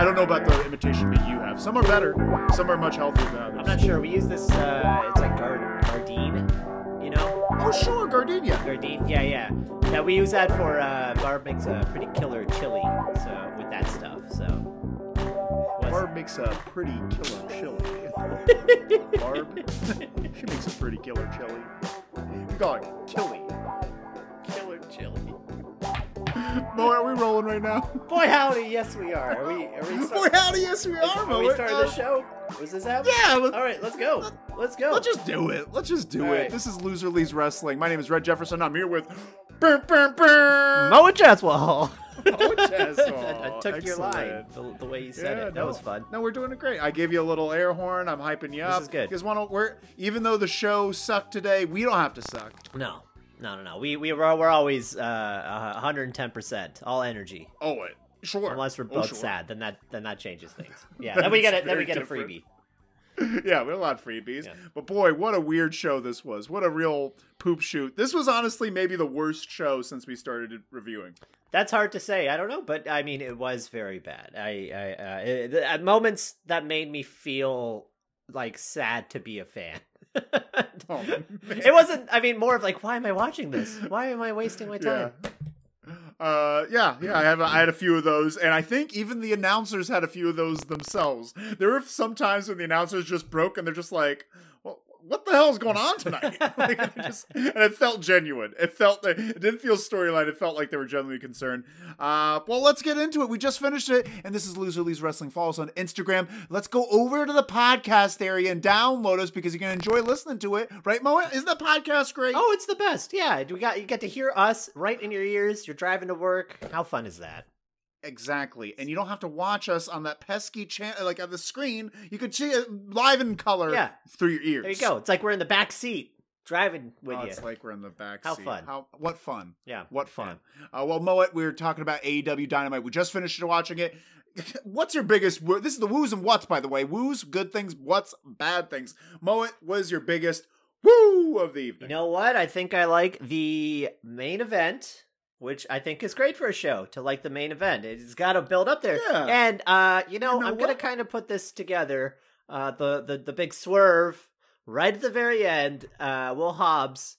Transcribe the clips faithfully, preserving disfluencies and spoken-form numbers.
I don't know about the imitation meat you have. Some are better. Some are much healthier than others. I'm not sure. We use this, uh, it's like Gar- Gardein, you know? Oh, sure, Gardenia. Gardein, yeah, yeah. Yeah, we use that for, uh, Barb makes a pretty killer chili, so, with that stuff, so. Barb makes a pretty killer chili. Barb? She makes a pretty killer chili. We call it Killy. Killer chili. Mo, are we rolling right now? Boy howdy, yes we are. Are we, are we Boy howdy, yes we are, Mo. Are we starting uh, the show? Was this happening? Yeah. Let's, All right, let's go. Let's go. Let's just do it. Let's just do All it. right. This is Loser Leaves Wrestling. My name is Red Jefferson. I'm here with... Burr, burr, burr. Moa Jaswell. Mo Jaswell. I took your line, Excellent. the, the way you said Yeah, it. That no. was fun. No, we're doing it great. I gave you a little air horn. I'm hyping you This up. is good. Because one, we're even though the show sucked today, we don't have to suck. No, no, no, no. We we we're, we're always uh, one hundred ten percent all energy. Oh, it sure. Unless we're Oh, both sure. sad, then that then that changes things. Yeah, then we get it. Then we very get a different. freebie. Yeah, we had a lot of freebies. Yeah. But boy, what a weird show this was. What a real poop shoot. This was honestly maybe the worst show since we started reviewing. That's hard to say. I don't know, but I mean, it was very bad. I, I uh, it, at moments that made me feel like sad to be a fan. Oh, man. It wasn't. I mean, more of like, why am I watching this? Why am I wasting my time? Yeah. Uh, yeah, yeah, I have. A, I had a few of those, and I think even the announcers had a few of those themselves. There were some times when the announcers just broke, and they're just like, "Well, what the hell is going on tonight?" Like, it just, and it felt genuine. It felt. It didn't feel storyline. It felt like they were genuinely concerned. Uh, well, let's get into it. We just finished it, and this is Loser Leaves Wrestling. Follow us on Instagram. Let's go over to the podcast area and download us because you're gonna enjoy listening to it, right, Moa? Isn't the podcast great? Oh, it's the best. Yeah, we got you get to hear us right in your ears. You're driving to work. How fun is that? Exactly. And you don't have to watch us on that pesky channel, like on the screen. You could see it live in color Yeah. through your ears. There you go. It's like we're in the back seat driving with Oh, you. it's like we're in the back How seat. fun. How What fun. Yeah. What fun. Uh, well, Moet, we were talking about A E W Dynamite. We just finished watching it. What's your biggest... wo- This is the woos and whats, by the way. Woos, good things. Whats, bad things. Moet, what is your biggest woo of the evening? You know what? I think I like the main event, which I think is great for a show to like the main event. It's got to build up there. Yeah. And, uh, you know, You know I'm going to what? kind of put this together. Uh, the, the, the big swerve right at the very end. Uh, Will Hobbs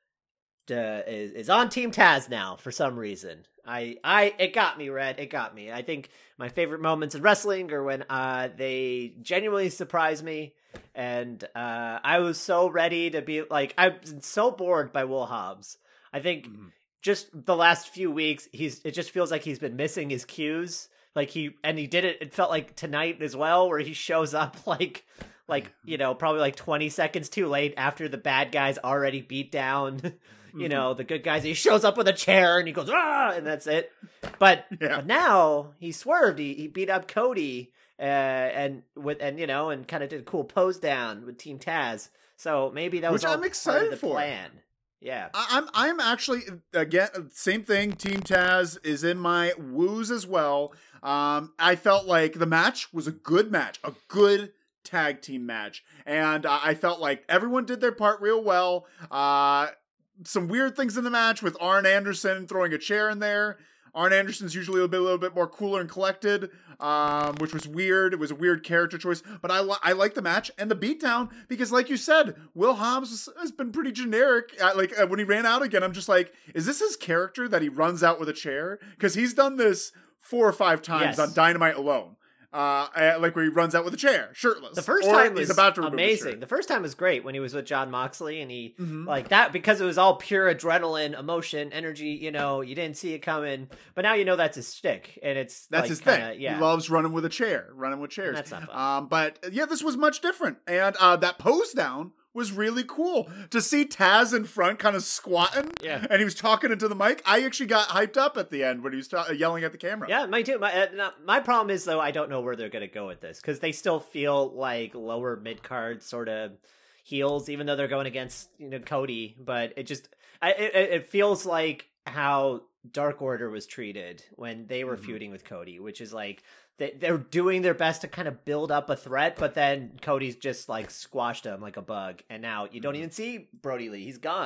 uh, is, is on Team Taz now for some reason. I, I, it got me, Red. It got me. I think my favorite moments in wrestling are when, uh, they genuinely surprise me. And, uh, I was so ready to be like, I've been so bored by Will Hobbs. I think Mhm. just the last few weeks, he's, it just feels like he's been missing his cues. Like he, and he did it, it felt like tonight as well, where he shows up like, like, you know, probably like twenty seconds too late after the bad guys already beat down. You know, the good guys, he shows up with a chair and he goes, ah, and that's it. But, Yeah. but now he swerved. He, he beat up Cody, uh, and with, and, you know, and kind of did a cool pose down with Team Taz. So maybe that was Which all I'm part excited of the for. plan. Yeah. I- I'm I'm actually again same thing. Team Taz is in my woos as well. Um, I felt like the match was a good match, a good tag team match, and uh, I felt like everyone did their part real well. Uh, some weird things in the match with Arn Anderson throwing a chair in there. Arn Anderson's usually a, bit, a little bit more cooler and collected, um, which was weird. It was a weird character choice, but I, li- I like the match and the beatdown because, like you said, Will Hobbs has, has been pretty generic. Uh, like uh, when he ran out again, I'm just like, is this his character that he runs out with a chair? Because he's done this four or five times Yes. on Dynamite alone. Uh, uh, like where he runs out with a chair, shirtless. The first or time he's was about to remove his amazing. shirt. The first time was great when he was with John Moxley and he Mhm. like that because it was all pure adrenaline, emotion, energy. You know, you didn't see it coming, but now you know that's his shtick, and it's That's like, his kinda, thing. Yeah, He loves running with a chair, running with chairs. That's not fun. Um, but yeah, this was much different, and uh, that pose down was really cool to see Taz in front, kind of squatting. Yeah. and he was talking into the mic. I actually got hyped up at the end when he was ta- yelling at the camera. yeah. My too. My uh, no, my problem is though I don't know where they're gonna go with this because they still feel like lower mid card sort of heels, even though they're going against you know Cody. But it just I, it, it feels like how Dark Order was treated when they were Mhm. feuding with Cody, which is like they, they're doing their best to kind of build up a threat, but then Cody's just like squashed them like a bug, and now you don't even see Brody Lee; he's gone.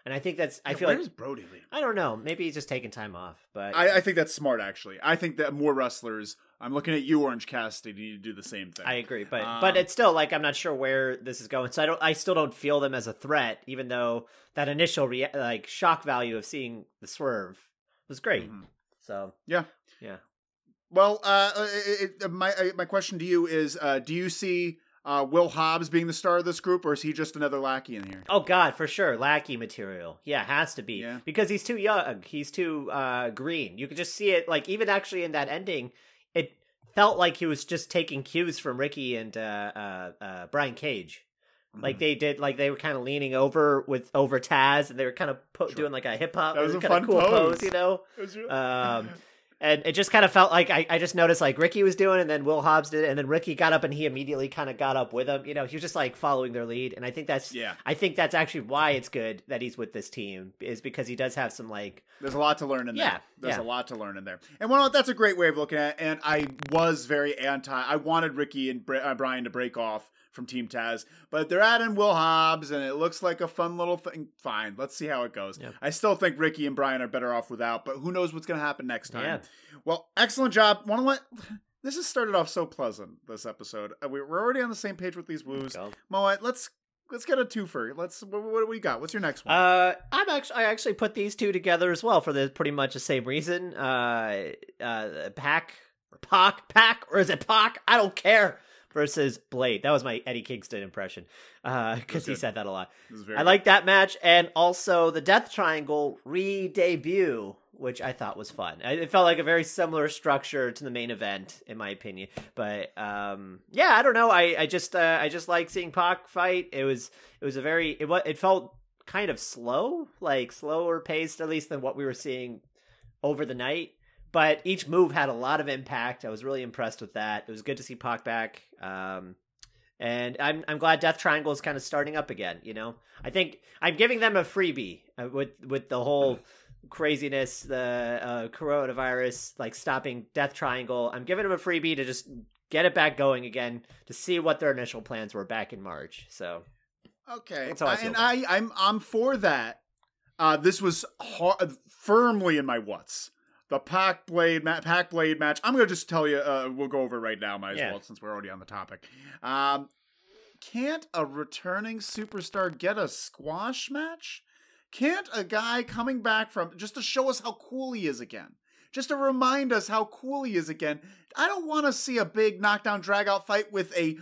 And I think that's, I Yeah, feel where like, is Brody leaving? I don't know, maybe he's just taking time off, but I, I think that's smart, actually. I think that more wrestlers, I'm looking at you, Orange Cassidy, need to do the same thing. I agree. But, Um, but it's still like, I'm not sure where this is going. So I don't, I still don't feel them as a threat, even though that initial rea- like shock value of seeing the swerve was great. Mhm. So Yeah. yeah. Well, uh, it, it, my uh, my question to you is, uh, do you see uh, Will Hobbs being the star of this group, or is he just another lackey in here? Oh God, for sure, lackey material. Yeah, has to be Yeah. because he's too young. He's too uh, green. You could just see it. Like even actually in that ending, it felt like he was just taking cues from Ricky and uh, uh, uh, Brian Cage. Like they did, like they were kind of leaning over with over Taz, and they were kind of po- Sure. doing like a hip hop. That was kind a of fun cool pose. pose, you know. It was really- Um, and it just kind of felt like I, I just noticed like Ricky was doing, and then Will Hobbs did it, and then Ricky got up, and he immediately kind of got up with him. You know, he was just like following their lead, and I think that's Yeah. I think that's actually why it's good that he's with this team is because he does have some like There's a lot to learn in Yeah, there. There's yeah. a lot to learn in there. And well, that's a great way of looking at it. And I was very anti. I wanted Ricky and Bri- uh, Brian to break off from Team Taz, but they're adding Will Hobbs, and it looks like a fun little thing. Fine, let's see how it goes. Yep. I still think Ricky and Brian are better off without, but who knows what's going to happen next time. Yeah. Well, excellent job. Want to let... This has started off so pleasant, this episode. Uh, we- We're already on the same page with these woos. go. Moet, let's let's get a twofer. Let's. What, what do we got? What's your next one? Uh, I'm actually I actually put these two together as well for the pretty much the same reason. Uh, uh, Pac or Pac Pac or is it Pac? I don't care. Versus Blade. That was my Eddie Kingston impression. Uh, because he good. said that a lot. This is very I like that match, and also the Death Triangle re-debut, which I thought was fun. I- It felt like a very similar structure to the main event, in my opinion. But um, yeah, I don't know. I I just uh, I just like seeing Pac fight. It was it was a very it was it felt kind of slow, like slower paced at least than what we were seeing over the night. But each move had a lot of impact. I was really impressed with that. It was good to see Pac back. Um, and I'm I'm glad Death Triangle is kind of starting up again. You know, I think I'm giving them a freebie uh, with with the whole craziness, the uh, coronavirus, like stopping Death Triangle. I'm giving them a freebie to just get it back going again to see what their initial plans were back in March. So Okay, That's how I I- feel and about I, I'm I'm for that. Uh, this was hard, firmly in my what's the Pac Blade ma- Pac Blade match. I'm gonna just tell you. Uh, we'll go over it right now, might as Yeah. well, since we're already on the topic. Um, can't a returning superstar get a squash match? Can't a guy coming back from just to show us how cool he is again? Just to remind us how cool he is again. I don't want to see a big knockdown drag out fight with a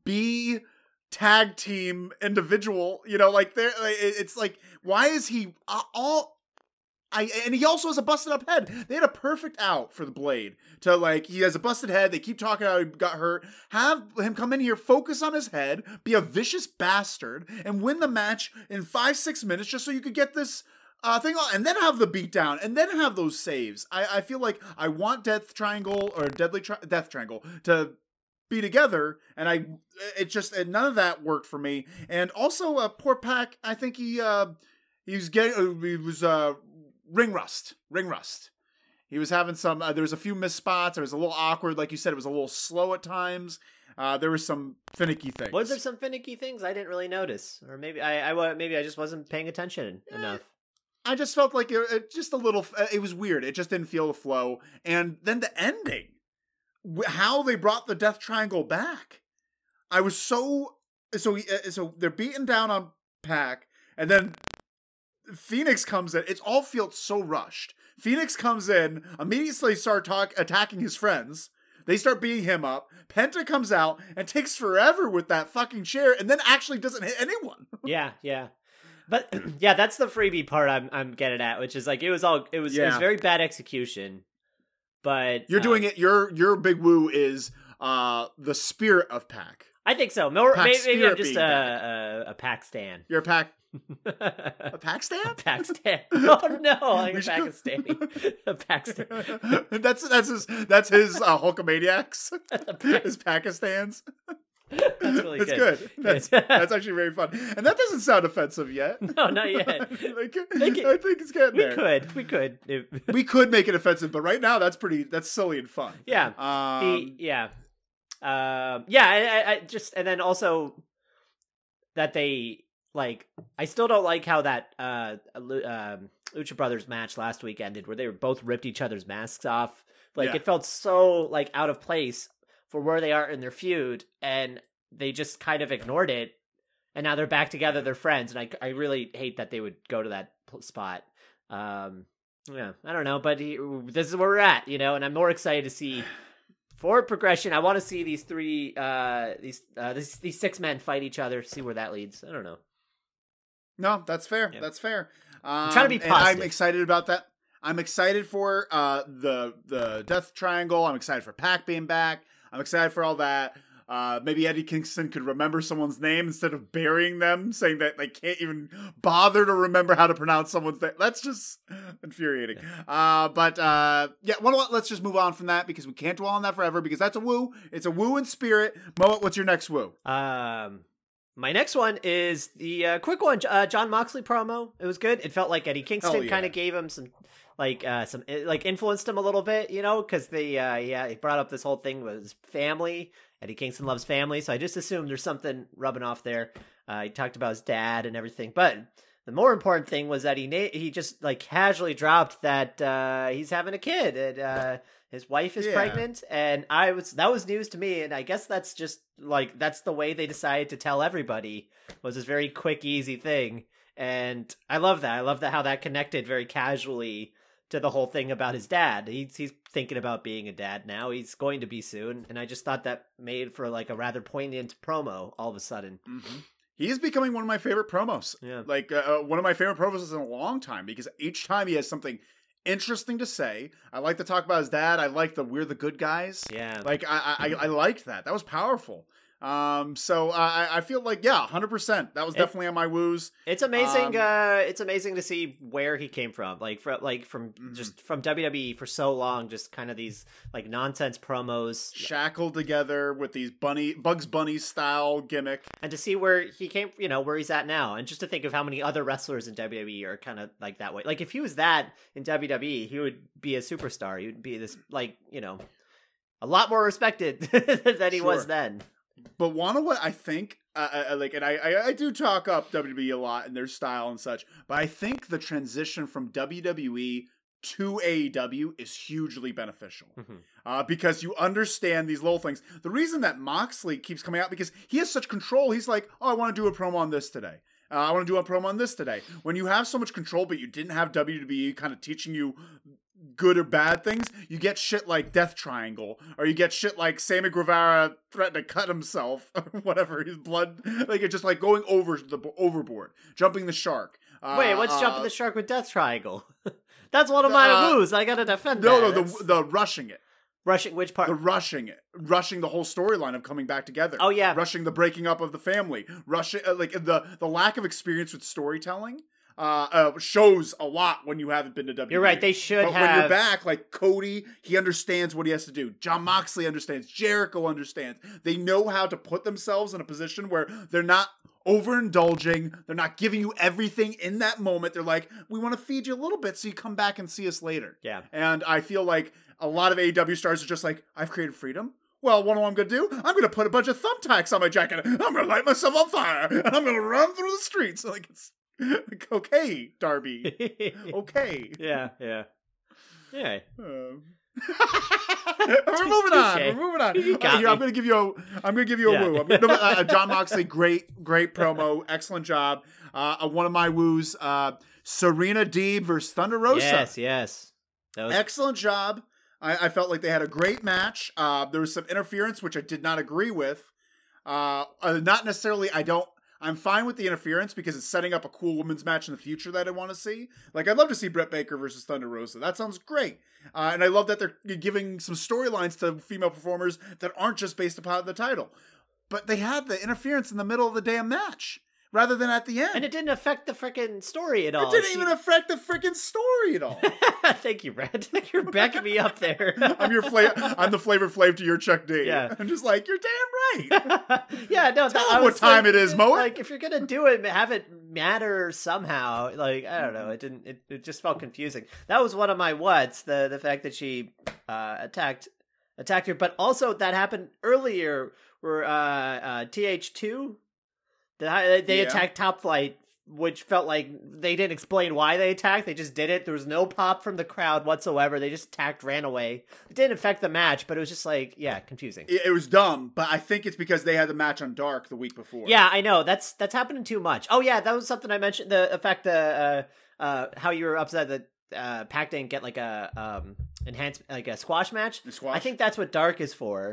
B tag team individual, you know, like there it's like, why is he uh, all I and he also has a busted up head. They had a perfect out for the Blade to like he has a busted head. They keep talking about how he got hurt. Have him come in here, focus on his head, be a vicious bastard, and win the match in five six minutes just so you could get this uh, thing on, and then have the beatdown, and then have those saves. I, I feel like I want Death Triangle or Deadly tri- Death Triangle to be together, and I it just and none of that worked for me. And also, uh, poor Pac, I think he uh, he was getting uh, he was uh, ring rust, ring rust. He was having some. Uh, there was a few missed spots. It was a little awkward, like you said. It was a little slow at times. Uh, there were some finicky things. was there some finicky things I didn't really notice, or maybe I, I wa- maybe I just wasn't paying attention Eh, enough. I just felt like it, it just a little. It was weird. It just didn't feel the flow. And then the ending, wh- how they brought the Death Triangle back. I was so so uh, so they're beating down on Pac, and then Phoenix comes in. It's all feels so rushed. Phoenix comes in, immediately start talk attacking his friends. They start beating him up. Penta comes out and takes forever with that fucking chair, and then actually doesn't hit anyone. Yeah, yeah. But yeah, that's the freebie part I'm I'm getting at, which is like it was all it was it was Yeah. very bad execution. But You're doing um, it. Your your big woo is uh the spirit of Pac. I think so. More, Pac maybe, maybe I'm spirit just being a, back. a a pack stan. You're a Pac a a Pac stan. pack stan. Oh no, like We a should- Pakistani. A pack stan. that's that's his that's his uh, Hulkamaniacs. His Pakistans. That's really That's good. good. That's that's actually very fun, and that doesn't sound offensive yet. No, not yet. Like, Make it- I think it's getting We there. could, we could. If- We could make it offensive, but right now that's pretty. That's silly and fun. yeah. Um, the yeah um yeah I, I, I just and then also that they like I still don't like how that uh, um, Lucha Brothers match last week ended, where they were both ripped each other's masks off. Like Yeah. it felt so like out of place for where they are in their feud, and they just kind of ignored it. And now they're back together, they're friends, and I I really hate that they would go to that spot. Um, yeah, I don't know, but he, this is where we're at, you know, and I'm more excited to see forward progression. I want to see these three, uh, these uh, these, these six men fight each other, see where that leads. I don't know. No, that's fair. Yeah. That's fair. Um, I'm trying to be and I'm positive. excited about that. I'm excited for uh, the the Death Triangle. I'm excited for Pac being back. I'm excited for all that. Uh, maybe Eddie Kingston could remember someone's name instead of burying them, saying that they can't even bother to remember how to pronounce someone's name. That's just infuriating. Yeah. Uh, but uh, yeah, well, let's just move on from that because we can't dwell on that forever because that's a woo. It's a woo in spirit. Moet, what's your next woo? Um, my next one is the uh, quick one, uh, John Moxley promo. It was good. It felt like Eddie Kingston yeah. kind of gave him some, like, uh, some like influenced him a little bit, you know, because they, uh, yeah, he brought up this whole thing with his family. Eddie Kingston loves family, so I just assumed there's something rubbing off there. Uh, he talked about his dad and everything, but the more important thing was that he na- he just like casually dropped that uh, he's having a kid and uh, his wife is Yeah. pregnant, and I was that was news to me, and I guess that's just like that's the way they decided to tell everybody, was this very quick, easy thing, and I love that. I love that how that connected very casually to the whole thing about his dad. He's he's thinking about being a dad now. He's going to be soon, and I just thought that made for like a rather poignant promo all of a sudden. Mm-hmm. He is becoming one of my favorite promos. Yeah. Like uh, one of my favorite promos in a long time because each time he has something interesting to say. I like to talk about his dad. I like the we're the good guys. Yeah. Like I I, I liked that. That was powerful. Um, so uh, I I feel like yeah, one hundred percent. That was It- definitely on my woos. It's amazing. Um, uh, it's amazing to see where he came from. Like from like from Mhm. just from W W E for so long. Just kind of these like nonsense promos, Shackled together with these bunny Bugs Bunny style gimmick. and to see where he came. You know where he's at now, and just to think of how many other wrestlers in W W E are kind of like that way. Like if he was that in W W E, he would be a superstar. He would be this like you know a lot more respected than he was Sure. then. But one of what I think, uh, uh, like, and I, I, I do talk up W W E a lot and their style and such, but I think the transition from W W E to A E W is hugely beneficial Mhm. uh, because you understand these little things. The reason that Moxley keeps coming out because he has such control. He's like, oh, I want to do a promo on this today. Uh, I want to do a promo on this today. When you have so much control, but you didn't have W W E kind of teaching you good or bad things, you get shit like Death Triangle, or you get shit like Sammy Guevara threatened to cut himself, or whatever, his blood, like it's just like going over the overboard, jumping the shark. Uh, Wait, what's uh, jumping the shark with Death Triangle? That's one of my Uh, moves. I gotta defend No, that. no, That's- the the rushing it, rushing which part? the rushing it, rushing the whole storyline of coming back together. Oh, yeah. rushing the breaking up of the family, rushing uh, like the the lack of experience with storytelling. Uh, uh, shows a lot when you haven't been to W W E. You're right. They should But have. when you're back, like Cody, he understands what he has to do. John Moxley understands. Jericho understands. They know how to put themselves in a position where they're not overindulging. They're not giving you everything in that moment. They're like, we want to feed you a little bit so you come back and see us later. Yeah. And I feel like a lot of A E W stars are just like, I've created freedom. Well, what am I going to do? I'm going to put a bunch of thumbtacks on my jacket. I'm going to light myself on fire. And I'm going to run through the streets. Like, it's like, okay, Darby. Okay. yeah, yeah, yeah. Um, We're moving on. Touche. We're moving on. You got Uh, here, me. I'm going to give you a. I'm going to give you a Yeah. woo. I'm gonna, uh, John Moxley, great, great promo, excellent job. Uh, uh, one of my woos, uh, Serena Deeb versus Thunder Rosa. Yes, yes. That was Excellent job. I, I felt like they had a great match. Uh, there was some interference, which I did not agree with. Uh, uh, not necessarily. I don't. I'm fine with the interference because it's setting up a cool women's match in the future that I want to see. Like, I'd love to see Britt Baker versus Thunder Rosa. That sounds great. Uh, and I love that they're giving some storylines to female performers that aren't just based upon the title. But they had the interference in the middle of the damn match rather than at the end. and it didn't affect the freaking story at It all. didn't She- even affect the freaking story at all. Thank you, Brad. You're backing me up there. I'm your flavor. I'm the Flavor Flav to your Chuck D. Yeah. I'm just like, you're damn right. yeah, no. Tell that, them I what was time like, it is, Moet. Like, if you're gonna do it, have it matter somehow. Like, I don't know. It didn't. It, it just felt confusing. That was one of my whats. The the fact that she uh, attacked attacked her, but also that happened earlier, where uh, uh, T H two. They, they Yeah. attacked Top Flight, which felt like they didn't explain why they attacked. They just did it. There was no pop from the crowd whatsoever. They just attacked, ran away. It didn't affect the match, but it was just like, yeah, confusing. It, it was dumb, but I think it's because they had the match on Dark the week before. Yeah, I know. That's that's happening too much. Oh yeah, that was something I mentioned. The effect, uh, uh, uh how you were upset that uh, Pac didn't get like a um enhanced like a squash match. The squash? I think that's what Dark is for.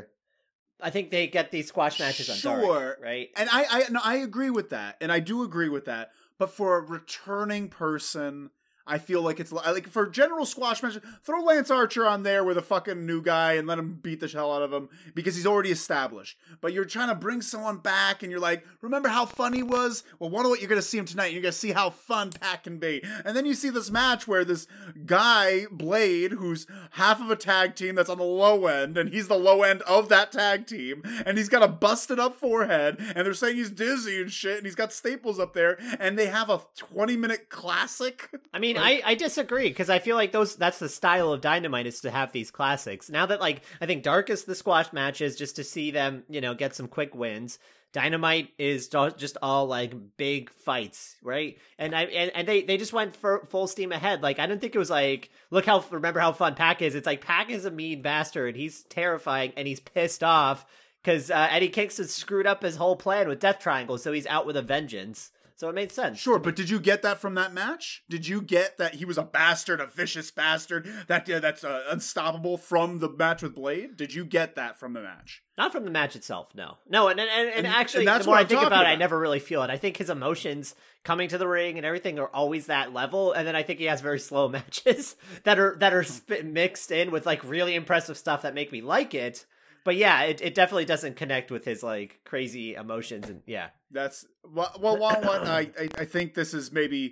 I think they get these squash matches on Sure. Dark, right? And I, I, no, I agree with that, and I do agree with that. But for a returning person, I feel like it's like for general squash match, throw Lance Archer on there with a fucking new guy and let him beat the hell out of him because he's already established. But you're trying to bring someone back and you're like, remember how fun he was? Well, wonder what you're going to see him tonight. You're going to see how fun Pac can be. And then you see this match where this guy, Blade, who's half of a tag team that's on the low end, and he's the low end of that tag team, and he's got a busted up forehead, and they're saying he's dizzy and shit, and he's got staples up there, and they have a twenty minute classic. I mean, I, I disagree because I feel like those that's the style of Dynamite is to have these classics. Now that like I think Dark is the squash matches just to see them, you know, get some quick wins. Dynamite is just all like big fights, right? And I and, and they, they just went for full steam ahead. Like I didn't think it was like look how remember how fun Pac is. It's like Pac is a mean bastard. He's terrifying and he's pissed off because uh, Eddie Kingston screwed up his whole plan with Death Triangle, so he's out with a vengeance. So it made sense. Sure, but did you get that from that match? Did you get that he was a bastard, a vicious bastard, that uh, that's uh, unstoppable from the match with Blade? Did you get that from the match? Not from the match itself, no. No, and and, and, And- actually, and that's the more what I I'm think talking about it, I about. never really feel it. I think his emotions coming to the ring and everything are always that level, and then I think he has very slow matches that are that are sp- mixed in with like really impressive stuff that make me like it. But yeah, it, it definitely doesn't connect with his like crazy emotions and yeah. That's well, well, well what I, I I think this is maybe.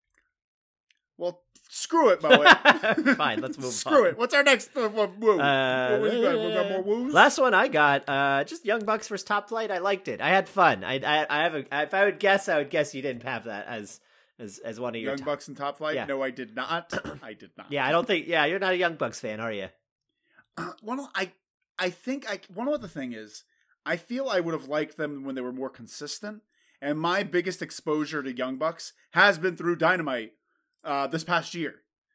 Well, screw it, Moe. Fine, let's move Screw on. it. What's our next uh, what, woo? Uh, what we got? We got more woos? Last one I got, uh, just Young Bucks versus Top Flight. I liked it. I had fun. I, I, I have a. If I would guess, I would guess you didn't have that as, as, as one of your Young top. Bucks and Top Flight? Yeah. No, I did not. I did not. Yeah, I don't think. Yeah, you're not a Young Bucks fan, are you? One of, I I think I one of the thing is I feel I would have liked them when they were more consistent. And my biggest exposure to Young Bucks has been through Dynamite uh, this past year,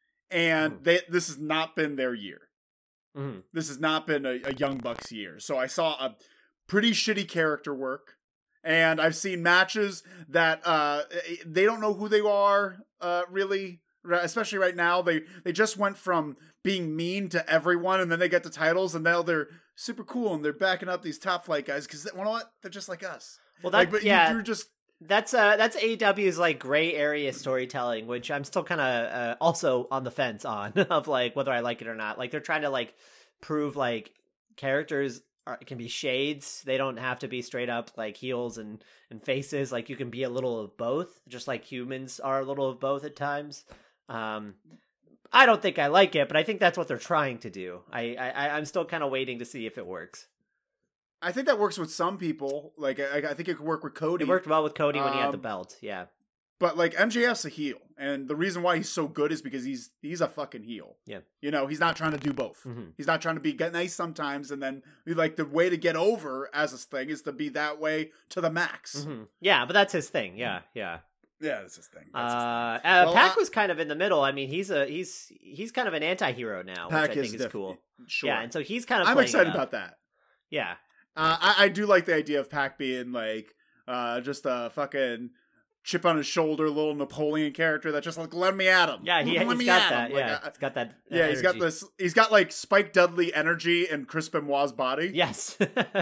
and Mhm. they this has not been their year. Mm-hmm. This has not been a, a Young Bucks year. So I saw a pretty shitty character work, and I've seen matches that uh, they don't know who they are uh, really. Especially right now, they they just went from being mean to everyone, and then they get the titles, and now they're super cool, and they're backing up these Top Flight guys because you know what? They're just like us. Well, that Like, but yeah, you, you're just that's uh that's A E W's like gray area storytelling, which I'm still kind of uh, also on the fence on of like whether I like it or not. Like they're trying to like prove like characters are, can be shades. They don't have to be straight up like heels and and faces. Like you can be a little of both, just like humans are a little of both at times. Um, I don't think I like it, but I think that's what they're trying to do. I, I I'm still kind of waiting to see if it works. I think that works with some people. Like I, I think it could work with Cody. It worked well with Cody when he had the Um, belt. Yeah, But like M J F's a heel, and the reason why he's so good is because he's he's a fucking heel. Yeah. You know, he's not trying to do both. Mhm. He's not trying to be get nice sometimes, and then like the way to get over as a thing is to be that way to the max. Mhm. yeah, but that's his thing. Yeah, yeah. Yeah, that's his thing. That's his thing. Uh, uh Well, Pac I- was kind of in the middle. I mean, he's a he's he's kind of an anti-hero now, Pac which I think is diff- cool. Sure. Yeah, and so he's kind of. I'm playing excited it up. about that. Yeah, Uh, I, I do like the idea of Pac being like uh, just a fucking chip on his shoulder, little Napoleon character that just like let me at him. yeah, he, let he's me got at that. him. Like, yeah, I- he's got that. that yeah, he's got energy. this. He's got like Spike Dudley energy in Chris Benoit's body. Yes.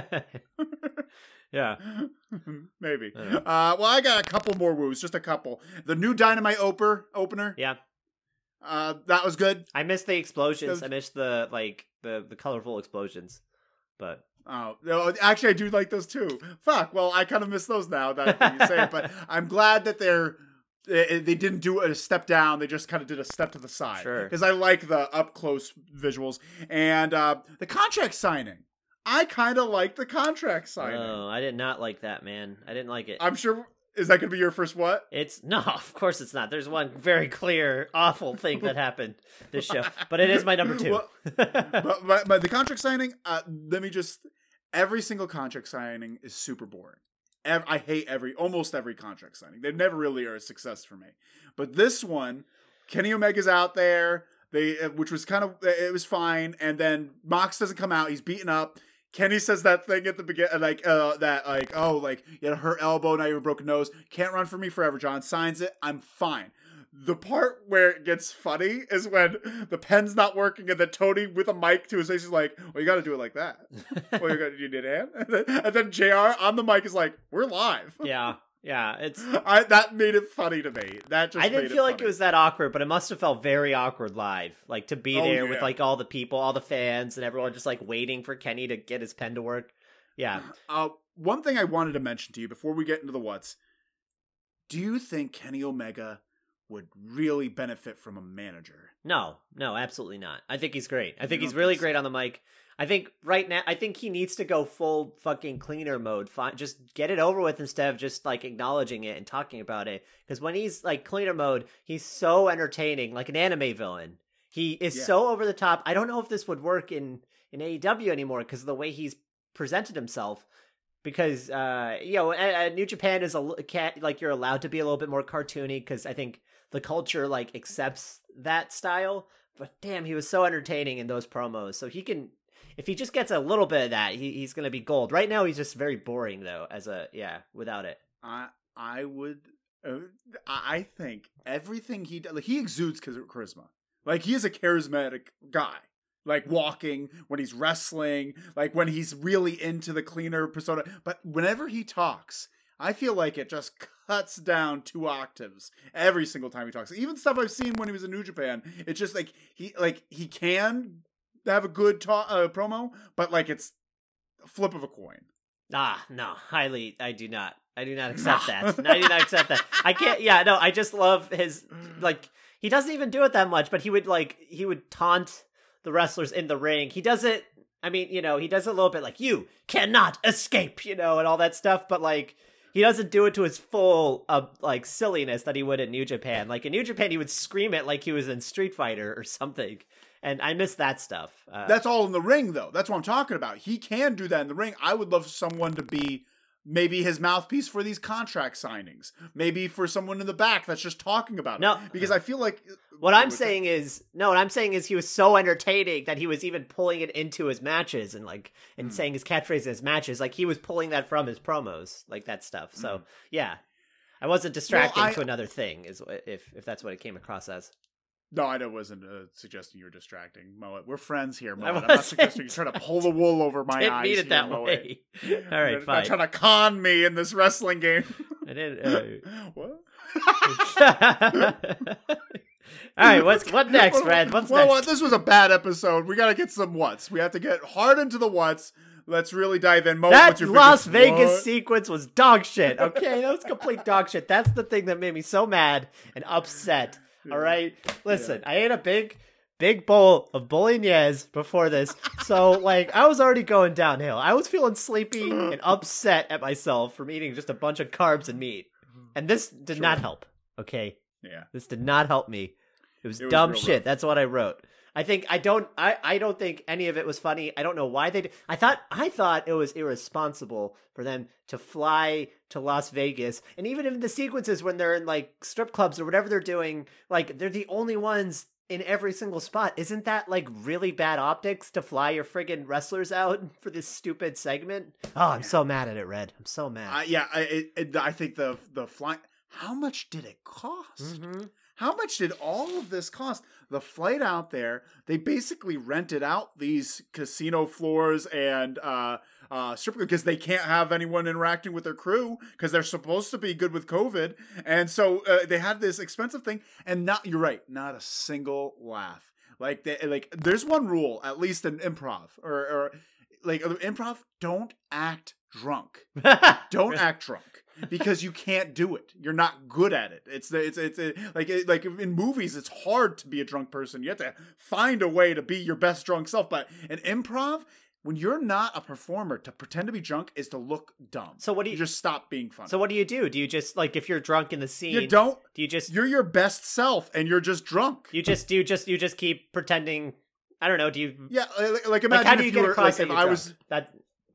yeah. Maybe. Yeah. Uh, well, I got a couple more woos, just a couple. The new Dynamite oper, opener, Yeah. uh, that was good. I missed the explosions. Those- I missed the like the the colorful explosions. But Oh, no, actually, I do like those too. Fuck. Well, I kind of miss those now that you say it, but I'm glad that they're they, they didn't do a step down. They just kind of did a step to the side. Sure. Because I like the up close visuals and uh, the contract signing. I kind of like the contract signing. oh, I did not like that, man. I didn't like it. I'm sure. Is that going to be your first what? It's no, of course it's not. There's one very clear, awful thing that happened this show, but it is my number two. Well, but, but, but the contract signing, uh, let me just. Every single contract signing is super boring. Ev- I hate every almost every contract signing. They never really are a success for me. But this one, Kenny Omega's out there, they which was kind of it was fine, and then Mox doesn't come out. He's beaten up. Kenny says that thing at the beginning, like uh, that, like oh, like you had a hurt elbow, now you have a broken nose. Can't run for me forever, John. Signs it. I'm fine. The part where it gets funny is when the pen's not working and then Tony with a mic to his face is like, well, you got to do it like that. Well, you got you need a hand? And then, and then J R on the mic is like, we're live. Yeah. Yeah. It's I, that made it funny to me. That just I didn't made feel it like it was that awkward, but it must have felt very awkward live. Like to be Oh, there yeah. with like all the people, all the fans and everyone just like waiting for Kenny to get his pen to work. Yeah. Uh, one thing I wanted to mention to you before we get into the what's, do you think Kenny Omega would really benefit from a manager? No, no, absolutely not. I think he's great. I think You he's don't really think so? great on the mic. I think right now, I think he needs to go full fucking cleaner mode. Fine, just get it over with instead of just like acknowledging it and talking about it. Because when he's like cleaner mode, he's so entertaining, like an anime villain. He is Yeah. so over the top. I don't know if this would work in in A E W anymore because of the way he's presented himself. Because uh, you know, uh, New Japan is a l- can't, like you're allowed to be a little bit more cartoony because I think the culture like accepts that style. But damn, he was so entertaining in those promos. So he can, if he just gets a little bit of that, he, he's going to be gold. Right now, he's just very boring though. As a yeah, without it. I I would. Uh, I think everything he does, like he exudes charisma. Like he is a charismatic guy. Like walking, when he's wrestling, like when he's really into the cleaner persona. But whenever he talks, I feel like it just cuts down two octaves every single time he talks. Even stuff I've seen when he was in New Japan, it's just like he like he can have a good ta- uh, promo, but like it's a flip of a coin. Ah, no, highly, I do not. I do not accept that. I do not accept that. I can't, yeah, no, I just love his, like, he doesn't even do it that much, but he would, like, he would taunt the wrestlers in the ring. He does it, I mean, you know, he does it a little bit like, you cannot escape, you know, and all that stuff, but, like, he doesn't do it to his full, uh, like, silliness that he would in New Japan. Like, in New Japan, he would scream it like he was in Street Fighter or something. And I miss that stuff. Uh, That's all in the ring, though. That's what I'm talking about. He can do that in the ring. I would love someone to be maybe his mouthpiece for these contract signings. Maybe for someone in the back that's just talking about No. it. Because I feel like... What I'm saying is, no, what I'm saying is he was so entertaining that he was even pulling it into his matches and like, and Mm. saying his catchphrase in his matches. Like he was pulling that from his promos, like that stuff. So Mm. yeah, I wasn't distracting Well, I- to another thing is what- if, if that's what it came across as. No, I wasn't uh, suggesting you were distracting, Moet. We're friends here, I Moet. I'm not wasn't. suggesting you're trying to pull the wool over my Didn't eyes mean here, it that Moet. way. All You're right, not fine. trying to con me in this wrestling game. I didn't. What? Uh... All right, what's what next, Well, Fred? What's well, next? what? This was a bad episode. We got to get some what's. We have to get hard into the what's. Let's really dive in. Mo, That what's your Las biggest Vegas what? sequence was dog shit. Okay, that was complete dog shit. That's the thing that made me so mad and upset. All right, listen, I ate a big, big bowl of bolognese before this, so like I was already going downhill. I was feeling sleepy and upset at myself from eating just a bunch of carbs and meat, and this did Sure. not help. Okay, Yeah. this did not help me. It was It was dumb real shit. rough. That's what I wrote. I think I don't I, I don't think any of it was funny. I don't know why they did. I thought I thought it was irresponsible for them to fly to Las Vegas. And even in the sequences when they're in like strip clubs or whatever they're doing, like they're the only ones in every single spot. Isn't that like really bad optics to fly your friggin' wrestlers out for this stupid segment? Oh, I'm so mad at it, Red. I'm so mad. Uh, yeah, I, it, it, I think the the flight. How much did it cost? Mhm. How much did all of this cost? The flight out there, they basically rented out these casino floors and uh, uh, strip because they can't have anyone interacting with their crew because they're supposed to be good with COVID, and so uh, they had this expensive thing. And not, you're right, not a single laugh. Like, they, like there's one rule, at least in improv or, or like improv: don't act drunk. Don't act drunk. Because you can't do it. You're not good at it. It's it's it's it, like it, like in movies, it's hard to be a drunk person. You have to find a way to be your best drunk self. But in improv, when you're not a performer, to pretend to be drunk is to look dumb. So what do you- just stop being funny? So what do you do? Do you just like if you're drunk in the scene? you don't. Do you just You're your best self, and you're just drunk. You just do you just you just keep pretending. I don't know. Do you yeah, like, like like imagine how do if you you get were across like that if you're I drunk? was. that?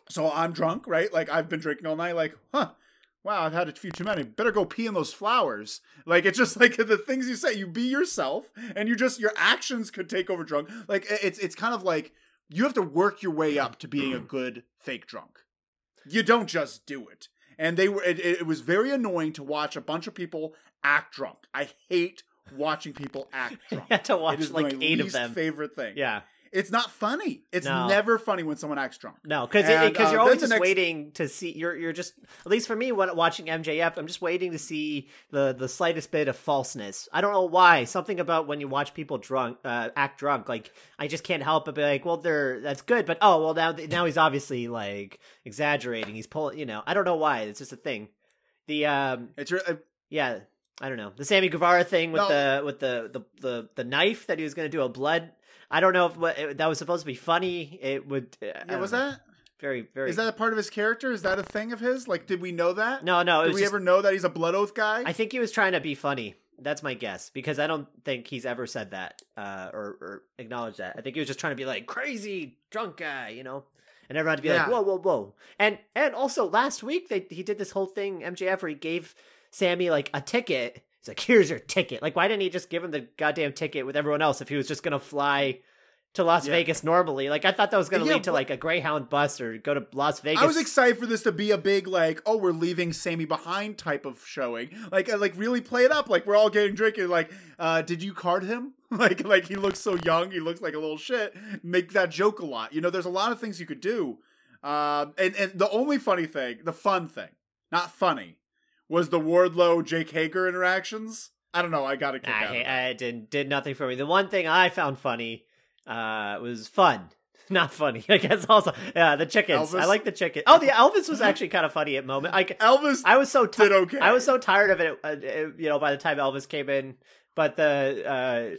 So I'm drunk, right? Like I've been drinking all night. Like, huh? Wow, I've had a few too many. Better go pee in those flowers. Like it's just like the things you say. You be yourself, and you just your actions could take over drunk. Like it's it's kind of like you have to work your way up to being a good fake drunk. You don't just do it. And they were. It, it was very annoying to watch a bunch of people act drunk. I hate watching people act drunk. You had to watch it is like my eight least of them. Favorite thing. Yeah. It's not funny. It's No. never funny when someone acts drunk. No, because And, because uh, you're always then just the next- waiting to see. You're you're just at least for me when watching M J F, I'm just waiting to see the the slightest bit of falseness. I don't know why. Something about when you watch people drunk uh, act drunk, like I just can't help but be like, well, they're that's good, but oh well, now now he's obviously like exaggerating. He's pulling, you know. I don't know why. It's just a thing. The um, It's your. Uh, yeah, I don't know. The Sammy Guevara thing with No. the with the, the the the knife that he was going to do a blood. I don't know if what, it, that was supposed to be funny. It would. Uh, I yeah, don't was know. that? very very? Is that a part of his character? Is that a thing of his? Like, did we know that? No, no. It Did was we just, ever know that he's a blood oath guy? I think he was trying to be funny. That's my guess because I don't think he's ever said that uh, or, or acknowledged that. I think he was just trying to be like crazy drunk guy, you know, and everyone to be Yeah. like, whoa, whoa, whoa. And and also last week they he did this whole thing M J F where he gave Sammy like a ticket. He's like, here's your ticket. Like, why didn't he just give him the goddamn ticket with everyone else if he was just gonna fly to Las Yeah. Vegas normally? Like, I thought that was gonna Yeah, lead to but- like a Greyhound bus or go to Las Vegas. I was excited for this to be a big like, oh, we're leaving Sammy behind type of showing. Like, uh, like really play it up. Like we're all getting drinking. Like, uh, did you card him? like, like he looks so young. He looks like a little shit. Make that joke a lot. You know, there's a lot of things you could do. Um, and and the only funny thing, the fun thing, not funny, was the Wardlow Jake Hager interactions. I don't know. I got a kick I, out of it. I did did nothing for me. The one thing I found funny uh, was fun, not funny. I guess also, yeah, the chickens. Elvis? I like the chicken. Oh, the Elvis was actually kind of funny at moment. I, Elvis I was so did ti- okay. I was so tired of it. Uh, uh, you know, by the time Elvis came in, but the uh,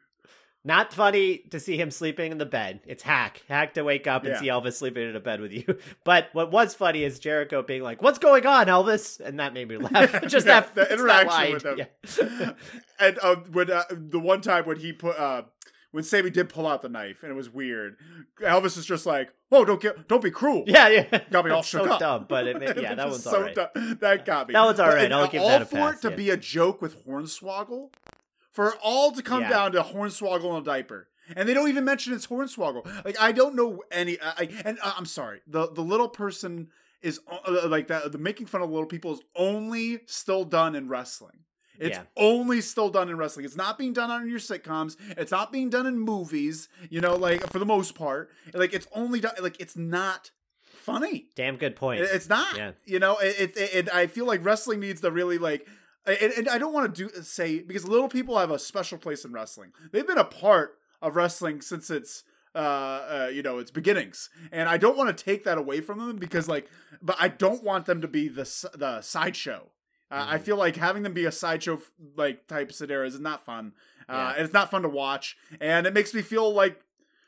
not funny to see him sleeping in the bed. It's hack, hack to wake up and Yeah. see Elvis sleeping in a bed with you. But what was funny is Jericho being like, "What's going on, Elvis?" And that made me laugh. Just Yeah, that, the just that interaction line. with him. Yeah. And uh, when uh, the one time when he put uh, when Sammy did pull out the knife and it was weird, Elvis is just like, "Oh, don't get, don't be cruel." Yeah, yeah. Got me all It's shook so up. dumb, but it, yeah, It that was one's so all right. dumb. That got me. That one's all But, right. and, I'll uh, give all that a for pass, it to yeah. be a joke with Hornswoggle, for it all to come Yeah. down to Hornswoggle in a diaper, and they don't even mention it's Hornswoggle. Like I don't know any. I, I- and uh, I'm sorry, the the little person is uh, like that. The making fun of little people is only still done in wrestling. It's Yeah. only still done in wrestling. It's not being done on your sitcoms. It's not being done in movies. You know, like for the most part, like it's only done. Like it's not funny. Damn good point. It- It's not. Yeah. You know, it, it, it. I feel like wrestling needs to really like. And, and I don't want to do say because little people have a special place in wrestling. They've been a part of wrestling since its uh, uh you know its beginnings, and I don't want to take that away from them because like, but I don't want them to be the s- the sideshow. Uh, I Mhm. feel like having them be a sideshow like type scenarios is not fun. Uh, Yeah. and it's not fun to watch, and it makes me feel like,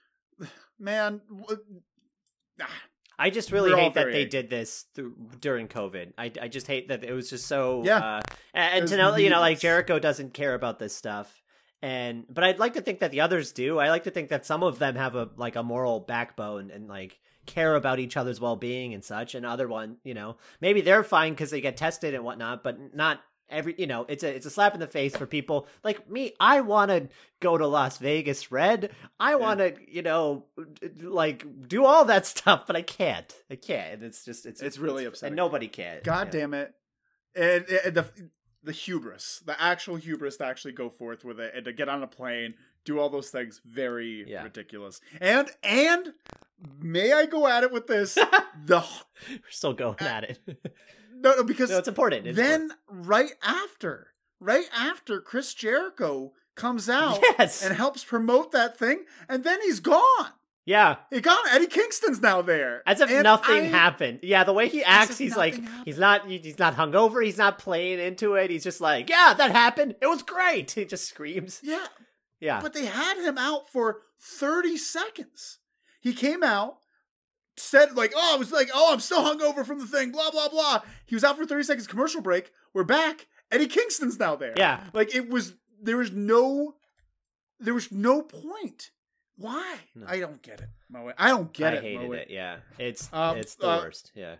man. w- ah, I just really We're all hate that very they angry. did this th- during COVID. I, I just hate that it was just so Yeah. uh, and, and was to know you know like needless. Jericho doesn't care about this stuff, and but I'd like to think that the others do. I like to think that some of them have a like a moral backbone and like care about each other's well being and such. And other one, you know, maybe they're fine because they get tested and whatnot, but not every you know it's a it's a slap in the face for people like me. I want to go to Las Vegas, Red. I want to you know like do all that stuff, but I can't. I can't. And it's just it's It's really upsetting. and nobody can. God Yeah. damn it. And, and the the hubris, the actual hubris to actually go forth with it and to get on a plane, do all those things, very Yeah. ridiculous. And and may I go at it with this? the We're still going at it. no, no because No, it's important. It's then right after, right after Chris Jericho comes out important. yes, and helps promote that thing, and then he's gone. yeah. He gone. Eddie Kingston's now there, As if And nothing I- happened. Yeah, the way he acts, if he's like nothing happened. he's not he's not hungover. He's not playing into it. He's just like, yeah, that happened. It was great. He just screams. Yeah, Yeah, but they had him out for thirty seconds. He came out, said like, "Oh, I was like, oh, I'm still hungover from the thing." Blah blah blah. He was out for thirty seconds. Commercial break. We're back. Eddie Kingston's now there. yeah. Like it was. There was no. There was no point. Why? No. I don't get it, Moet. I don't get I it, hated Moet. it. Yeah, it's Um, it's the uh, worst. Yeah.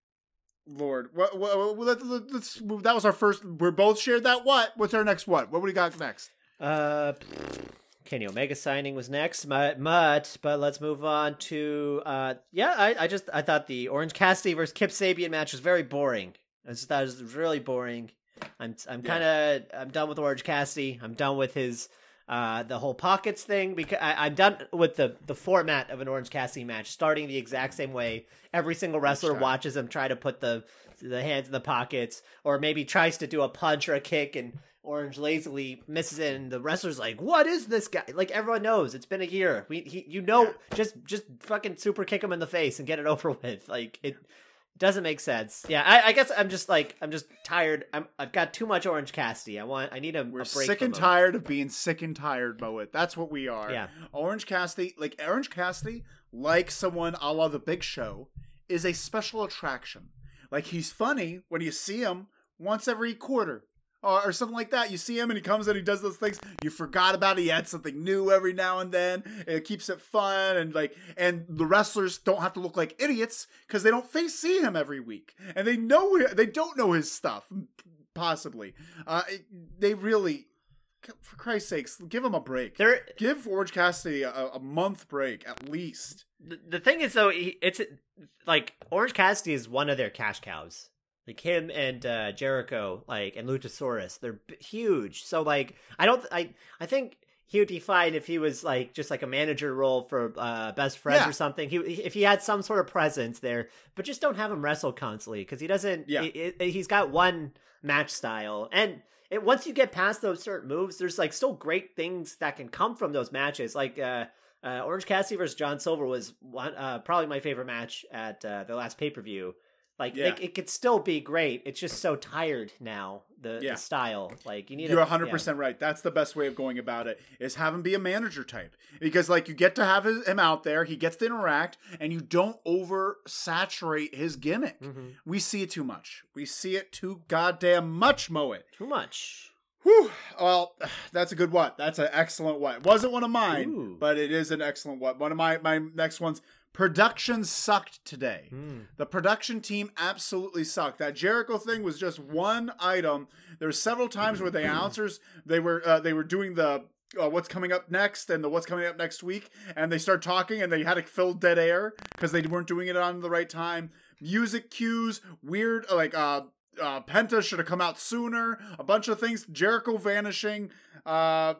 Lord, what, what, what, let, let's, that was our first. We're both shared that. What? What's our next? What? What do we got next? Uh, Kenny Omega signing was next, but but, but let's move on to uh, yeah. I, I just I thought the Orange Cassidy versus Kip Sabian match was very boring. I just thought it was really boring. I'm I'm kind of I'm done with Orange Cassidy. I'm done with his uh the whole pockets thing because I, I'm done with the the format of an Orange Cassidy match, starting the exact same way. Every single wrestler watches him try to put the the hands in the pockets, or maybe tries to do a punch or a kick, and Orange lazily misses it, and the wrestler's like, "What is this guy?" Like everyone knows, it's been a year. We he you know yeah. just just fucking super kick him in the face and get it over with. Like it. Doesn't make sense. Yeah, I, I guess I'm just like I'm just tired. I'm I've got too much Orange Cassidy. I want I need a, We're a break. sick and from tired of being sick and tired, Moet. That's what we are. Yeah. Orange Cassidy, like Orange Cassidy, like someone a la the Big Show, is a special attraction. Like he's funny when you see him once every quarter. Or, or something like that. You see him and he comes in, he does those things. You forgot about it. He adds something new every now and then. It keeps it fun, and like, and the wrestlers don't have to look like idiots because they don't face see him every week, and they know they don't know his stuff. Possibly, uh, they really, for Christ's sakes, give him a break. There, give Orange Cassidy a, a month break at least. The, the thing is, though, he, it's like Orange Cassidy is one of their cash cows. Like him and uh, Jericho, like and Luchasaurus, they're b- huge. So like, I don't, I, I think he would be fine if he was like just like a manager role for uh, Best Friends yeah. or something. He if he had some sort of presence there, but just don't have him wrestle constantly because he doesn't. Yeah, he, he's got one match style, and it, once you get past those certain moves, there's like still great things that can come from those matches. Like uh, uh, Orange Cassidy versus John Silver was one, uh, probably my favorite match at uh, the last pay per view. Like yeah. it, it could still be great. It's just so tired now. The, yeah. the style, like you need. You're one hundred percent yeah. right. That's the best way of going about it. Is have him be a manager type because like you get to have his, him out there. He gets to interact, and you don't over saturate his gimmick. Mm-hmm. We see it too much. We see it too goddamn much. Moet. Too much. Whew. Well, that's a good what. That's an excellent what. It wasn't one of mine, Ooh. But it is an excellent what. One of my my next ones. Production sucked today. Mm. The production team absolutely sucked. That Jericho thing was just one item. There were several times where the announcers they were uh, they were doing the uh, what's coming up next and the what's coming up next week, and they start talking and they had to fill dead air because they weren't doing it on the right time. Music cues, weird like uh, uh, Penta should have come out sooner. A bunch of things. Jericho vanishing. Uh,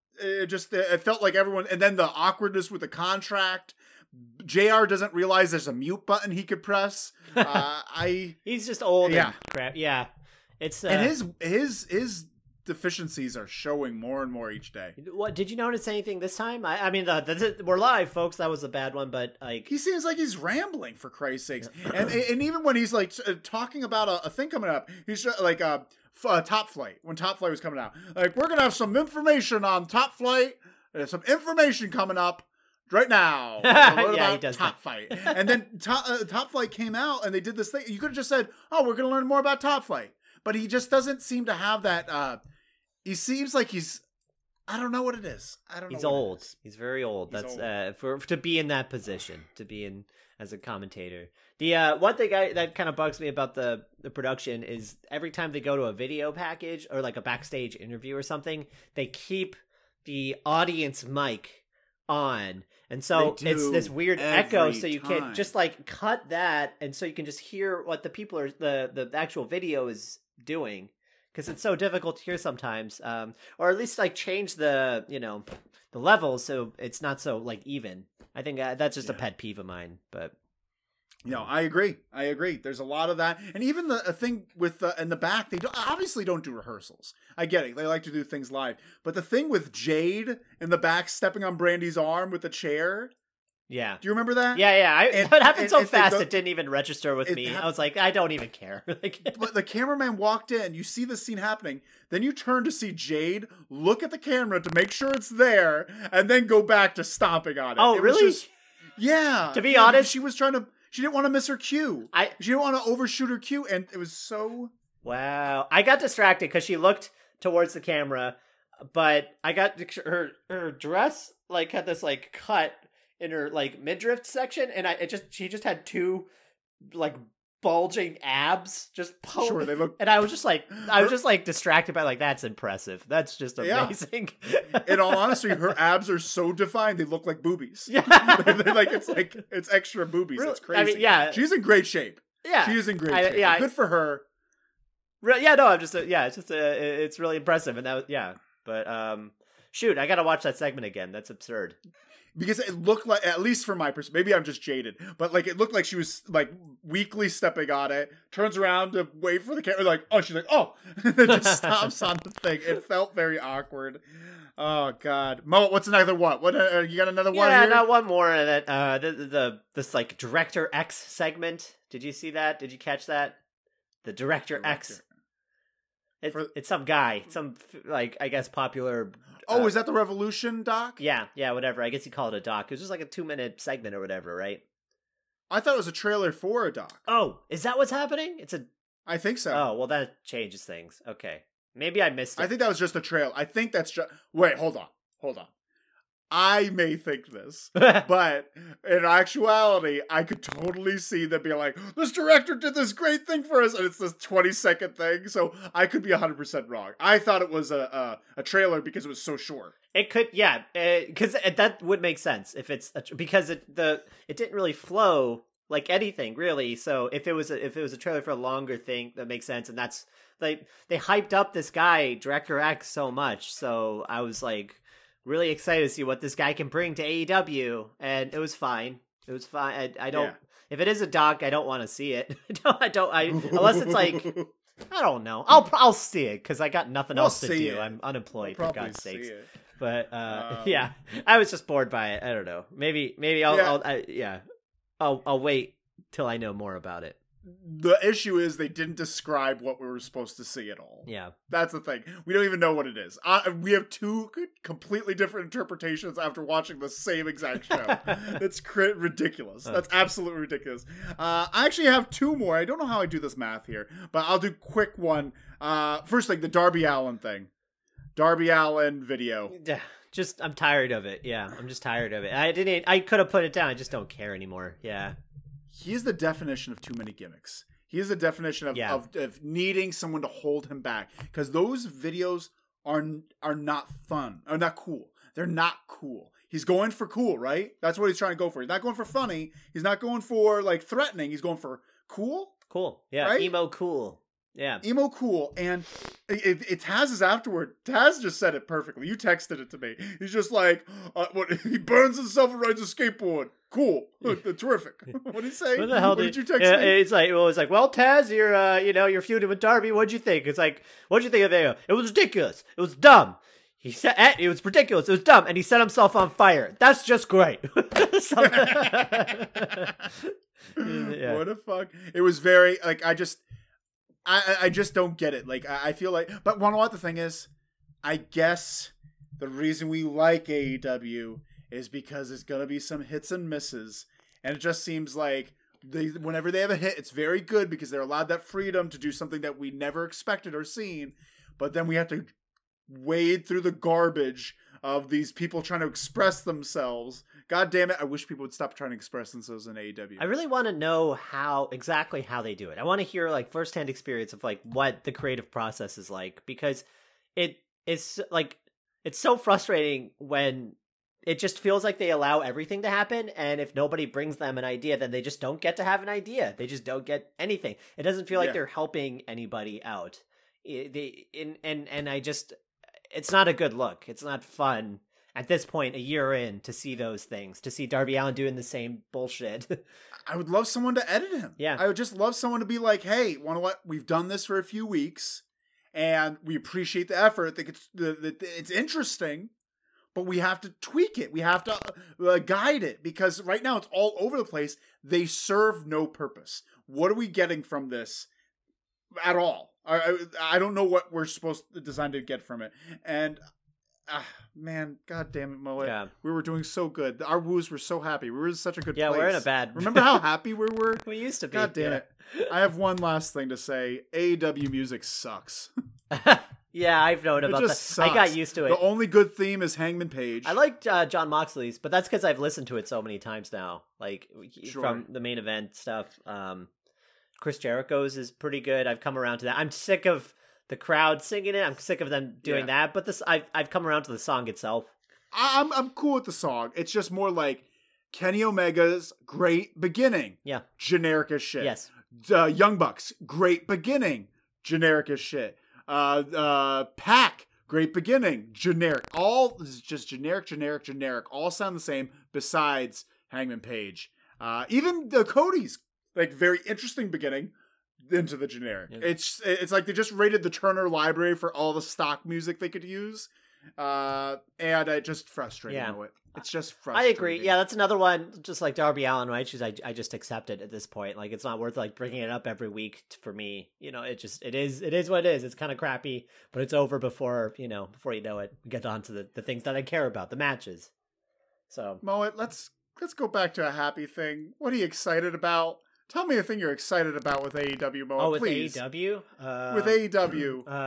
it just it felt like everyone, and then the awkwardness with the contract. J R doesn't realize there's a mute button he could press. Uh, I he's just old. Yeah, and crap. Yeah, it's uh, and his his his deficiencies are showing more and more each day. What did you notice anything this time? I, I mean, the, the, we're live, folks. That was a bad one, but like he seems like he's rambling for Christ's sakes. and and even when he's like talking about a, a thing coming up, he's like uh, uh, Top Flight when Top Flight was coming out. Like we're gonna have some information on Top Flight. There's some information coming up. Right now, yeah, he does Top that. Flight, and then Top, uh, Top Flight came out, and they did this thing. You could have just said, "Oh, we're going to learn more about Top Flight," but he just doesn't seem to have that. Uh, he seems like he's, I don't know what it is. I don't. He's know old. He's very old. He's That's old. Uh, for to be in that position, to be in as a commentator. The uh, one thing I, that kind of bugs me about the the production is every time they go to a video package or like a backstage interview or something, they keep the audience mic on. And so it's this weird echo, so you time. can just like cut that, and so you can just hear what the people are the the actual video is doing, because it's so difficult to hear sometimes, um, or at least like change the you know the levels so it's not so like even. I think uh, that's just yeah. a pet peeve of mine, but. No, I agree. I agree. There's a lot of that, and even the a thing with the in the back, they don't, obviously don't do rehearsals. I get it; they like to do things live. But the thing with Jade in the back stepping on Brandy's arm with the chair, yeah. Do you remember that? Yeah, yeah. I, and, it happened and, so and, fast and, it didn't even register with me. Ha- I was like, I don't even care. But the cameraman walked in. You see the scene happening. Then you turn to see Jade look at the camera to make sure it's there, and then go back to stomping on it. Oh, it really? Just, yeah. To be yeah, honest, she was trying to. She didn't want to miss her cue. I she didn't want to overshoot her cue, and it was so. Wow, I got distracted because she looked towards the camera. but I got her her dress like had this like cut in her like midriff section, and I it just she just had two like bulging abs just pulling. Sure, they look. And I was just like, I was just like distracted by like that's impressive. That's just amazing. Yeah. In all honesty, her abs are so defined they look like boobies. Yeah, they're like it's like it's extra boobies. Really? It's crazy. I mean, yeah, she's in great shape. Yeah, she is in great I, shape. Yeah, good for her. Re- yeah, no, I'm just uh, yeah, it's just uh, it's really impressive, and that was, yeah, but um, shoot, I gotta watch that segment again. That's absurd. Because it looked like, at least from my perspective, maybe I'm just jaded, but like it looked like she was like weakly stepping on it, turns around to wait for the camera, like, oh, she's like, oh, and then just stops on the thing. It felt very awkward. Oh God, Mo, what's another one? What uh, you got another one? Yeah, here? not one more. That uh, the, the this like Director X segment. Did you see that? Did you catch that? The Director, Director. X. It's, For... it's some guy, some like I guess popular. Oh, uh, is that the Revolution doc? Yeah, yeah, whatever. I guess you call it a doc. It was just like a two minute segment or whatever, right? I thought it was a trailer for a doc. Oh, is that what's happening? It's a. I think so. Oh, well, that changes things. Okay, maybe I missed it. I think that was just a trail. I think that's just. Wait, hold on, hold on. I may think this, but in actuality, I could totally see them being like, this director did this great thing for us, and it's this twenty second thing, so I could be one hundred percent wrong. I thought it was a a, a trailer because it was so short. It could, yeah, because uh, that would make sense if it's, a, because it the it didn't really flow like anything, really, so if it was a, if it was a trailer for a longer thing, that makes sense, and that's, like, they hyped up this guy, Director X, so much, so I was like, really excited to see what this guy can bring to A E W, and it was fine. It was fine. I, I don't. Yeah. If it is a doc, I don't want to see it. I don't. I don't. I unless it's like, I don't know. I'll I'll see it because I got nothing we'll else to do. It. I'm unemployed we'll for God's sakes. It. But uh, um, yeah, I was just bored by it. I don't know. Maybe maybe I'll yeah. I'll, I, yeah. I'll I'll wait till I know more about it. The issue is they didn't describe what we were supposed to see at all. Yeah. That's the thing. We don't even know what it is. Uh, we have two completely different interpretations after watching the same exact show. That's cr- ridiculous. That's absolutely ridiculous. Uh, I actually have two more. I don't know how I do this math here, but I'll do quick one. Uh, first, like the Darby Allin thing. Darby Allin video. Yeah. Just, I'm tired of it. Yeah. I'm just tired of it. I didn't, I could have put it down. I just don't care anymore. Yeah. He is the definition of too many gimmicks. He is the definition of, yeah. of, of needing someone to hold him back. Because those videos are are not fun. Are not cool. They're not cool. He's going for cool, right? That's what he's trying to go for. He's not going for funny. He's not going for like threatening. He's going for cool. Cool. Yeah. Right? Emo cool. Yeah. Emo cool. And it, it, it Taz's afterward. Taz just said it perfectly. You texted it to me. He's just like, uh, what, he burns himself and rides a skateboard. Cool. Terrific. What did he say? What the hell what did, did you text yeah, me? It's like, well, it's like, well, Taz, you're, uh, you know, you're feuding with Darby. What'd you think? It's like, what'd you think of it? It was ridiculous. It was dumb. He said, it was ridiculous. It was dumb. And he set himself on fire. That's just great. Yeah. What the fuck? It was very, like, I just, I, I just don't get it. Like, I feel like, but one what the thing is, I guess the reason we like A E W is because there's gonna be some hits and misses, and it just seems like they, whenever they have a hit, it's very good because they're allowed that freedom to do something that we never expected or seen. But then we have to wade through the garbage of these people trying to express themselves. God damn it! I wish people would stop trying to express themselves in A E W. I really want to know how exactly how they do it. I want to hear like firsthand experience of like what the creative process is like, because it is like it's so frustrating when it just feels like they allow everything to happen, and if nobody brings them an idea, then they just don't get to have an idea. They just don't get anything. It doesn't feel like yeah. they're helping anybody out. It, they, and, and and I just, it's not a good look. It's not fun at this point, a year in, to see those things, to see Darby Allin doing the same bullshit. I would love someone to edit him. Yeah. I would just love someone to be like, hey, want to what? We've done this for a few weeks, and we appreciate the effort. I think it's it's interesting, but we have to tweak it. We have to uh, guide it, because right now it's all over the place. They serve no purpose. What are we getting from this at all? I, I, I don't know what we're supposed to design to get from it. And ah, man, god damn it, Mullet. Yeah. We were doing so good. Our woos were so happy. We were in such a good yeah, place. Yeah, we're in a bad... Remember how happy we were? We used to be. God damn yeah. it. I have one last thing to say. A E W music sucks. Yeah, I've known It about that. just sucks. I got used to it. The only good theme is Hangman Page. I liked uh, John Moxley's, but that's because I've listened to it so many times now. Like Sure. from the main event stuff. Um, Chris Jericho's is pretty good. I've come around to that. I'm sick of the crowd singing it. I'm sick of them doing Yeah. that. But this, I've I've come around to the song itself. I- I'm I'm cool with the song. It's just more like Kenny Omega's great beginning. Yeah. Generic as shit. Yes. Uh, Young Bucks, great beginning. Generic as shit. Uh, uh, Pac, great beginning. Generic. All this is just generic, generic, generic. All sound the same besides Hangman Page. Uh, even the Cody's, like, very interesting beginning into the generic. Yeah. It's it's like they just rated the Turner library for all the stock music they could use. Uh, and it just frustrating. Yeah. Yeah. It. It's just I frustrating. agree. Yeah, that's another one. Just like Darby Allin, right? She's, I, I just accept it at this point. Like, it's not worth like bringing it up every week t- for me. You know, it just it is it is what it is. It's kind of crappy, but it's over before you know before you know it. We get on to the, the things that I care about, the matches. So Moet, let's let's go back to a happy thing. What are you excited about? Tell me a thing you're excited about with A E W, Moet, oh, with please. A E W, uh, With A E W. uh,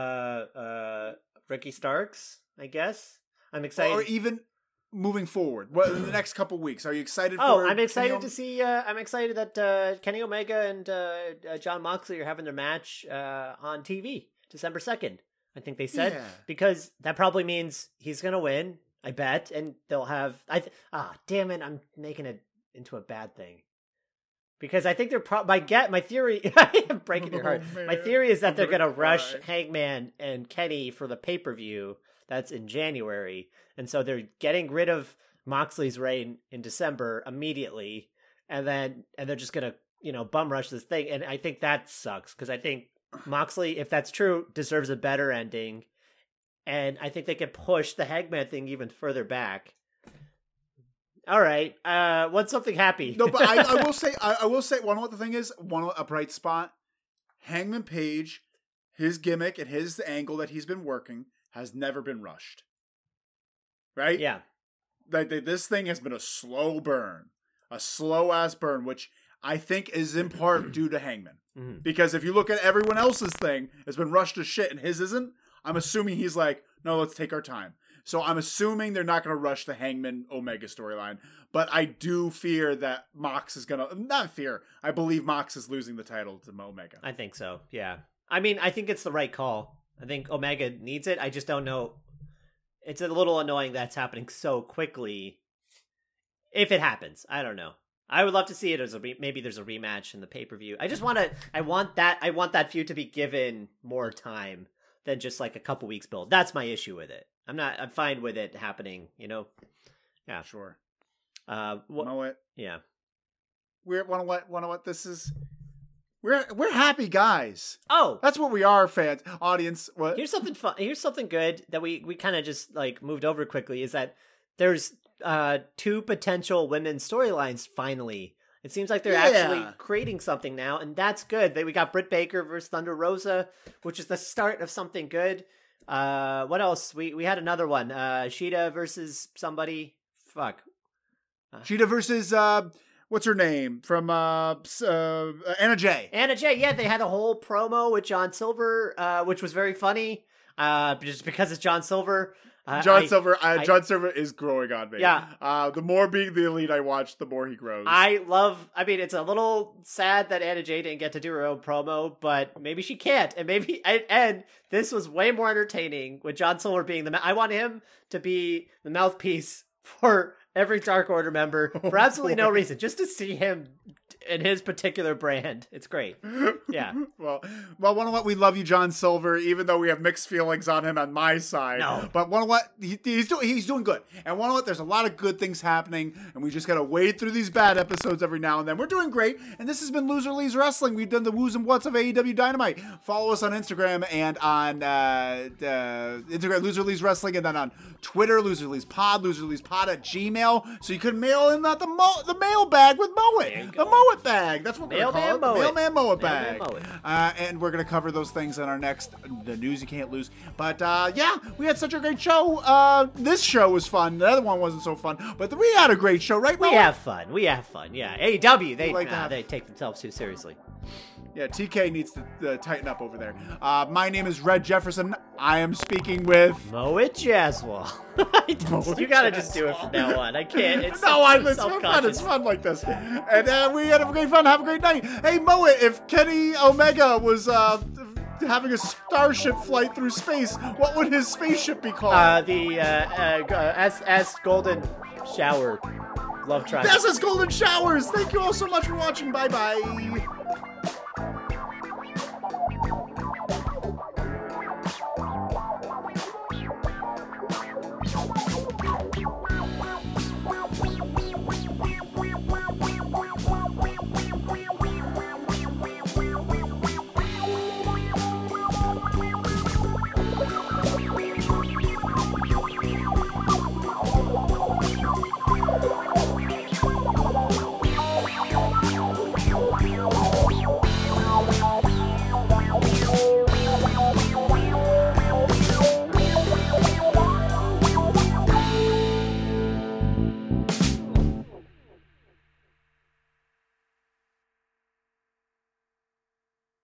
uh, Ricky Starks, I guess. I'm excited. Or even moving forward. What in the next couple weeks? Are you excited Oh, for I'm excited Kenny to Om- see. Uh, I'm excited that uh, Kenny Omega and uh, uh, John Moxley are having their match uh, on T V December second. I think they said Yeah. because that probably means he's gonna win. I bet, and they'll have. I th- ah, damn it! I'm making it into a bad thing because I think they're pro. My get my theory. I'm breaking your heart. Oh, My man. theory is that I'm they're gonna gonna rush cry. Hangman and Kenny for the pay per view that's in January, and so they're getting rid of Moxley's reign in December immediately, and then and they're just gonna you know bum rush this thing, and I think that sucks because I think Moxley, if that's true, deserves a better ending, and I think they could push the Hangman thing even further back. All right, uh, what's something happy? No, but I, I will say, I, I will say, one what the thing is, one a bright spot. Hangman Page, his gimmick and his angle that he's been working has never been rushed. Right? yeah, That that this thing has been a slow burn, a slow ass burn, which I think is in part due to Hangman. Mhm. Because if you look at everyone else's thing, it's been rushed to shit, and his isn't. I'm assuming he's like, no, let's take our time. So I'm assuming they're not going to rush the Hangman Omega storyline. But I do fear that Mox is going to, not fear, I believe Mox is losing the title to Omega. I think so. Yeah, I mean, I think it's the right call. I think Omega needs it. I just don't know. It's a little annoying that's happening so quickly. If it happens, I don't know. I would love to see it as a re- maybe there's a rematch in the pay per view. I just want to. I want that. I want that feud to be given more time than just like a couple weeks build. That's my issue with it. I'm not. I'm fine with it happening. You know. Yeah. Sure. Uh. You Wh- know what? yeah. We're, wanna what, wanna what this is? We're, we're happy guys. Oh. That's what we are, fans. Audience. What? Here's something fun. Here's something good that we we kind of just like moved over quickly. Is that there's uh two potential women's storylines finally. It seems like they're Yeah. actually creating something now, and that's good. They, we got Britt Baker versus Thunder Rosa, which is the start of something good. Uh, what else? We we had another one. Uh, Sheeta versus somebody. Fuck. Cheetah versus, uh, what's her name? From uh, s- uh, Anna Jay. Anna Jay. Yeah, they had a whole promo with John Silver, uh, which was very funny. Uh, just because it's John Silver. Uh, John I- Silver, uh, I- John Silver is growing on me. Yeah. Uh, the more being the elite I watch, the more he grows. I love. I mean, it's a little sad that Anna Jay didn't get to do her own promo, but maybe she can't, and maybe and, and this was way more entertaining with John Silver being the. I want him to be the mouthpiece for every Dark Order member for absolutely no boy. reason, just to see him in his particular brand. It's great. Yeah. well, well, one of what we love you, John Silver, even though we have mixed feelings on him on my side. No. But one of what he, he's doing, he's doing good. And one of what there's a lot of good things happening, and we just gotta wade through these bad episodes every now and then. We're doing great, and this has been Loser Leaves Wrestling. We've done the woos and whats of A E W Dynamite. Follow us on Instagram and on uh, uh, Instagram Loser Leaves Wrestling, and then on Twitter Loser Leaves Pod, Loser Leaves Pod at Gmail, so you can mail in that the mo- the mail bag with Moet, There you the go. Moet bag. That's what we're gonna Mailman call it. Moet. The Mailman Moet Mailman bag. Moet. Uh, and we're going to cover those things in our next The News You Can't Lose. But uh, yeah, we had such a great show. Uh, this show was fun. The other one wasn't so fun. But we had a great show, right, We Mo? have fun. We have fun. Yeah. A E W, they like to nah, have- they take themselves too seriously. Yeah, T K needs to uh, tighten up over there. Uh, my name is Red Jefferson. I am speaking with Moet Jaswal. You gotta just do it from now on. I can't. It's no, so I, it's fun. It's fun like this. And uh, we had a great fun. Have a great night. Hey, Moet, if Kenny Omega was uh, having a starship flight through space, what would his spaceship be called? Uh, the uh, uh, S S Golden Shower Love Triangle. S S Golden Showers. Thank you all so much for watching. Bye bye.